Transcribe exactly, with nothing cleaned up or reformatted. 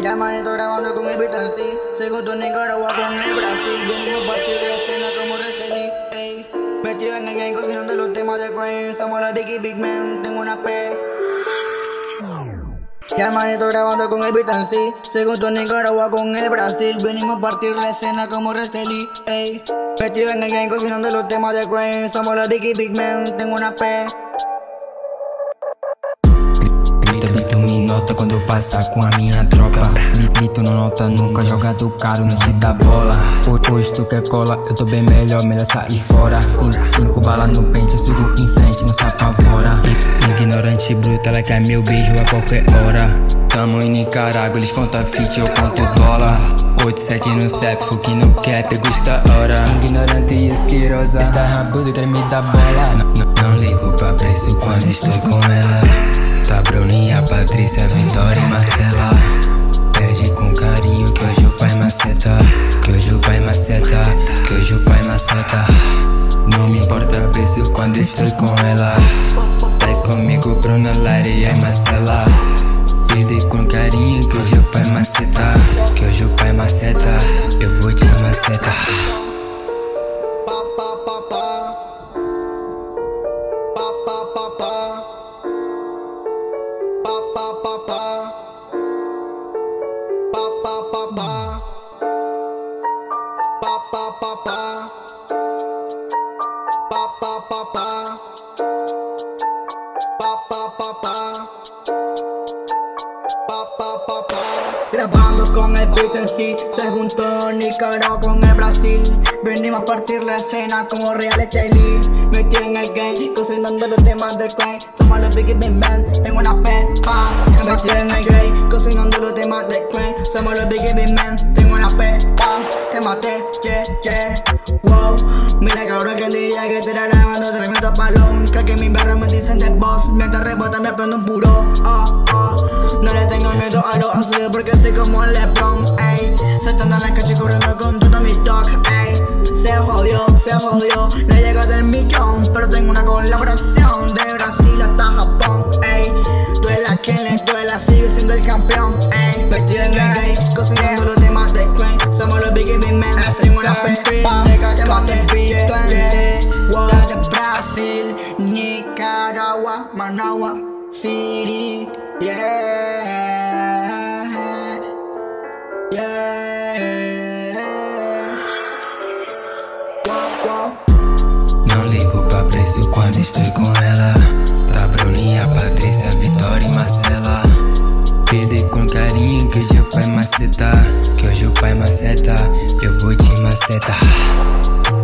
Mira manito grabando con el Britancy, segundo Nicaragua con el Brasil. Venimos a partir de la escena como Restelí, ey. Metido en el game cocinando los temas de Queen. Somos la Biggie Big Man, tengo una P. Ya manito grabando con el Britancy, segundo Nicaragua con el Brasil. Venimos a partir de la escena como Restelí, ey. Metido en el game cocinando los temas de Queen. Somos la Biggie Big Man, tengo una P. Grito me nota quando passa com a minha tropa. Grito não nota nunca, jogador caro, não te dá bola. Hoje tu quer cola, eu tô bem melhor, melhor sair fora. Cinco, cinco balas no pente, eu sigo em frente, não se apavora. Ignorante bruta, ela quer meu beijo a qualquer hora. Tamo em Nicarágua, eles contam fit, eu conto dólar. Oito, sete no C E P, que no cap, custa hora. Ignorante e asquerosa, está rabudo, quer me dar bola. Não, não, não ligo pra preço quando estou com ela. Tá Bruninha, Patrícia, Vitória e Marcela. Pede com carinho que hoje o pai maceta. Que hoje o pai maceta, que hoje o pai maceta. Não me importa o preço quando estou com ela. Traz comigo Bruna, Lari e Marcela. Pede com carinho que hoje o pai maceta. Que hoje o pai maceta, eu vou te macetar. Grabando con el Britancy, se juntó Nicaragua con el Brasil. Venimos a partir la escena como Real Estelí. Metido en el game, cocinando los temas del Queen. Somos los Biggie Big Man, tengo una pepa. Metido en el game, cocinando los temas del Queen. Somos los Biggie Big Man, tengo una pepa. Te maté, yeah, yeah, wow. Mira cabrón, quien diría que te era lavando tremendo balón. Creo que mis barras me dicen del boss. Mientras rebota me prendo un puro, oh, oh. No le tengo miedo a los azules porque soy como LeBron, ey. Se están en la calle corriendo con todo mi dog, ey. Se jodió, se jodió, le llega del millón. Pero tengo una colaboración de Brasil hasta Japón, ey. Duela quien le duela, sigue siendo el campeón, ey. Vestido en el gay, cocinando los temas de Queen. Somos los Biggie Big Man, tengo una pepa. Te maté, Britancy, wow. De Brasil, Nicaragua, Managua City, yeah, yeah. Wow, wow. Não ligo pra preço quando estou com ela. Tá Bruninha, Patrícia, Vitória e Marcela. Pede com carinho que hoje o pai maceta. Que hoje o pai maceta, eu vou te macetar.